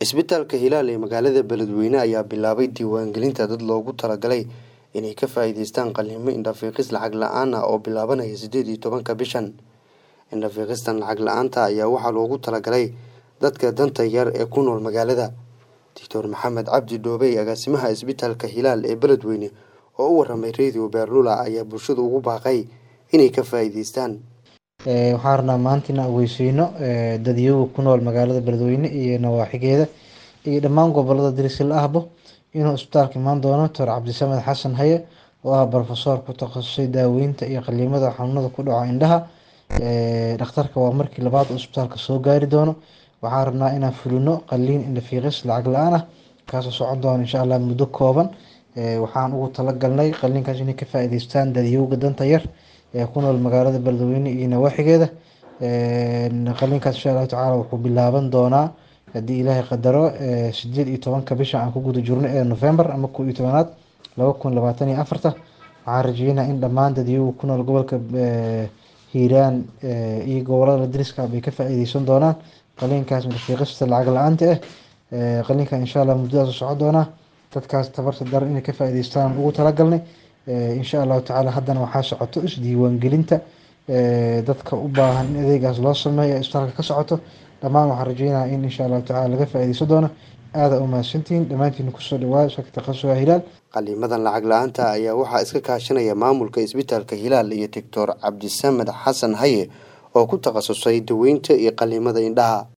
Isbitaalka Hilaal ee magaalada Beledweyne ayaa bilaabay diiwaangelinta dad loogu talagalay inay ka faa'iideystaan qalliimo indho-fiiqis lacag la'aan ah oo bilaabanaya 18 bishan. Indho-fiiqistan lacag la'aanta ayaa waxaa loogu talagalay dadka danta yar ee ku nool magaalada. Dr. Maxamed Cabdi Dhoobey, agaasimaha Isbitaalka Hilaal ee Beledweyne oo u waramay Radio Beerlula, ayaa bulshada ugu baaqay inay ka faa'iideystaan. waxaan rabnaa maanta inaan ogeysiino dadyoga ku nool magaalada Beledweyne iyo nawaaxigeeda iyo dhammaan gobolada dariska ahba inuu isbitaalka imaan doono Dr. Cabdisamed Xasan Haye oo ah professor ku takhasusay daaweynta iyo qalliimada xanuunada ku dhaca indhaha. Dhakhtarka waa markii labaad uu isbitaalka soo gaari doono. waxaan rabnaa inaan fulino qalliin indho-fiiqis lacag la'aan ah kaasoo socon doona insha Allah muddo kooban. waxaan ugu talagalnay qalliinkaas inay ka faa'iideystaan dadyoga danta yar ee ku nool magaalada Beledweyne iyo nawaaxigeeda. qalliinkaas insha Allah tacaala wuxuu bilaaban doonaa haddii Ilaahay qadaro 18 bisha aan ku guda jirno ee November ama 11aad 2024. waxaan rajeynayaa in dhammaan dadyoga ku nool gobolka Hiiraan iyo gobolada dariska ay ka faa'iideysan doonaan qalliinkaas indho-fiiqista lacag la'aanta ah. qalliinkan insha Allah muddadaas socon doona dadkaas tabarta dar inay ka faa'iideystaan ugu talagalnay. insha Allah tacaala haddana waxaa socoto isdiiwaangelinta dadka u baahan in adeegaas loo sameeyo isbitaalka ka socoto. dhammaan waxaan rajeynayaa in insha Allah tacaala laga faa'iideysan doono. aad u mahadsantihiin dhammaantiin ku soo dhawaada shaqada takhasuska Hilaal. Qalliimadan lacag la'aanta ayaa waxaa iska kaashanaya maamulka Isbitaalka Hilaal iyo Dr. Cabdisamed Xasan Haye oo ku takhasusay daweynta iyo qalliimada indhaha.